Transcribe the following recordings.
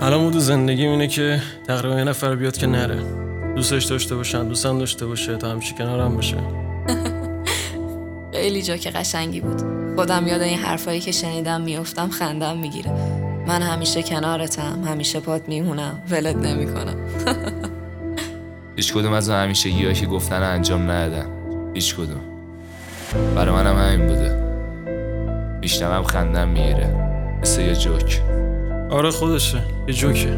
الان مود زندگی اینه که تقریبا یه نفر بیاد که نره، دوستش داشته باشن، دوستم داشته باشه تا همیشه کنارم باشه. خیلی جوک قشنگی بود. خودم یاد این حرفایی که شنیدم میافتم خندم میگیره. من همیشه کنارتم، همیشه پات میمونم، ولت نمیکنم. هیچ کدوم از اون همیشگی‌هایی که گفتن انجام ندادم. هیچ کدوم. برای منم همین بوده. میشنوم خندم میگیره، مثل یه جوک. آره خودشه، یه جوکه.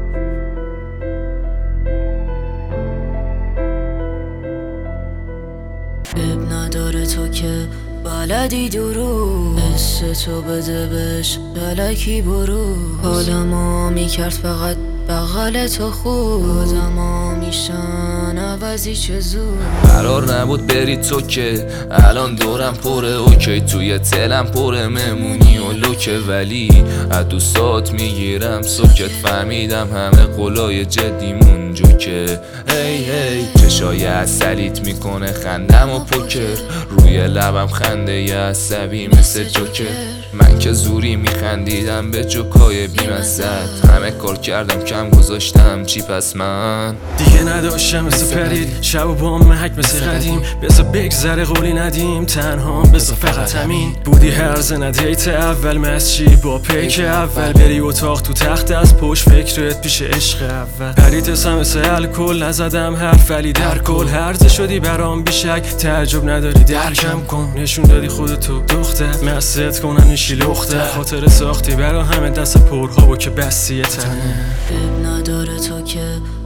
اب نداره تو که بلدی درو، حس تو بده بهش بلکی برو. حالمو میکرد فقط بغل تو خوب، آدما میشن عوضی چه زود. قرار نبود بری تو که الان دورم پره، اوکی توی تلم پره ممونی و لوکه، ولی از دوستات میگیرم سکت. فهمیدم همه قولای جدیمون جوکه. هی هی چشای عسلیت میکنه خندم و پوکر، روی لبم خنده ی عصبی مثل جوکر. من که زوری میخندیدم به جوکای بیمزد، همه کار کردم کم گذاشتم چی پس من دیگه نداشتم مثل پرید، شب و با محک مثل قدیم. بذار بگذره قولی ندیم، تنها بذار فقط همین. بودی هرزه ندیت اول مسجی با پیک اول، بری اتاق تو تخت از پشت فکرت پیش عشق اول. پریت مثل الکل نزدم حرف ولی در کل هرزه شدی برام بیشک، تعجب نداری درکم کن. نشون دادی خودتو دختر، مست کنن نشی لخته. خاطر ساختی برا همه دست پرها و که بستی تنه. اب نداره تو که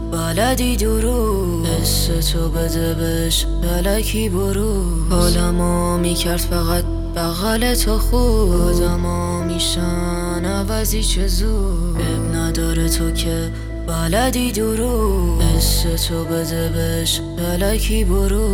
بلدی درو، حس تو بده بهش بلکی برو. حالمو میکرد فقط بغل تو خوب، آدما میشن عوضی چه زود. اب نداره تو که بلدی درو، حس تو بده بهش بلکی برو.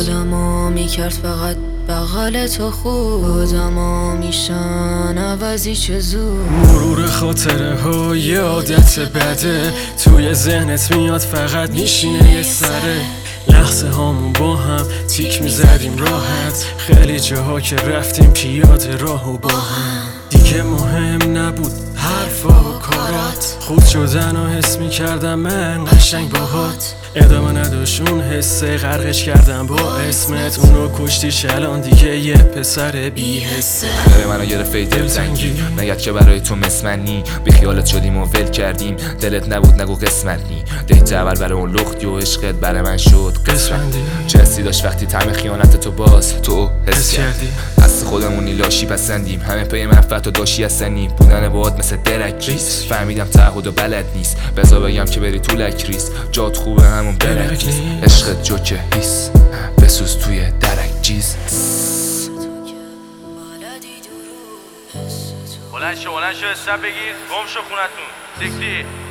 حالمو میکرد فقط بغل تو خوب، آدما میشن عوضی چه زود. مرور خاطره ها یه عادت بده، توی ذهنت میاد فقط میشینه یه سره. لحظه هامون با هم تیک میزدیم راحت، خیلی جاها که رفتیم پیاده راه و با هم. دیگه مهم نبود حرفا و کارات، خود شدن و حس میکردم من قشنگ باهات. ادامه نداشت اون حسه، غرقش کردم با اسمت. اونو کشتیش الان دیگه یه پسر بی حسه. خیلی منو گرفت دلتنگی، نگرد که برای تو مسمنی. بی خیالت شدیم و ول کردیم، دلت نبود نگو قسمت نی. دیت اول برای اون لختی و عشقت برای من شد قسمتی. چه حسی داشت وقتی طعم خیانت تو باز تو حس کردی؟ دست خودمونی لاشی پسندیم، همه پی منفعت و داشی هستنی. بودن باهات مثل درک ریس، فهمیدم تعهد و بلد نیست. بذار بگم که بری تو لکریس، جات خوبه همون برک نیست. عشقت جوکه هیس، بسوز توی درک جیز. بلند شو استپ بگیر، گم شو خونتون. سیکتی